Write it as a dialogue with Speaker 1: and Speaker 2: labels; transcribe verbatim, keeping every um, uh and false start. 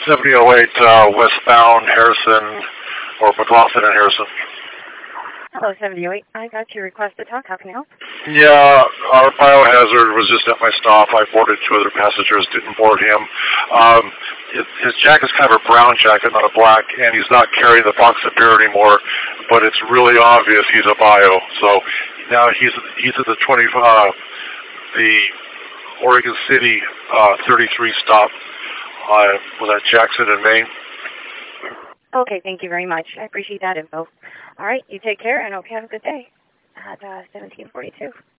Speaker 1: seventy oh eight uh, westbound Harrison, or McLaughlin and Harrison.
Speaker 2: Hello, seventy oh eight. I got your request to talk. How can I help?
Speaker 1: Yeah, our biohazard was just at my stop. I boarded two other passengers, didn't board him. Um, his, his jacket's kind of a brown jacket, not a black, and he's not carrying the box of beer anymore, but it's really obvious he's a bio. So now he's he's at the twenty, uh, the Oregon City uh, thirty-three stop. Uh, was that Jackson in Maine?
Speaker 2: Okay, thank you very much. I appreciate that info. All right, you take care, and hope you have a good day at uh, seventeen forty-two.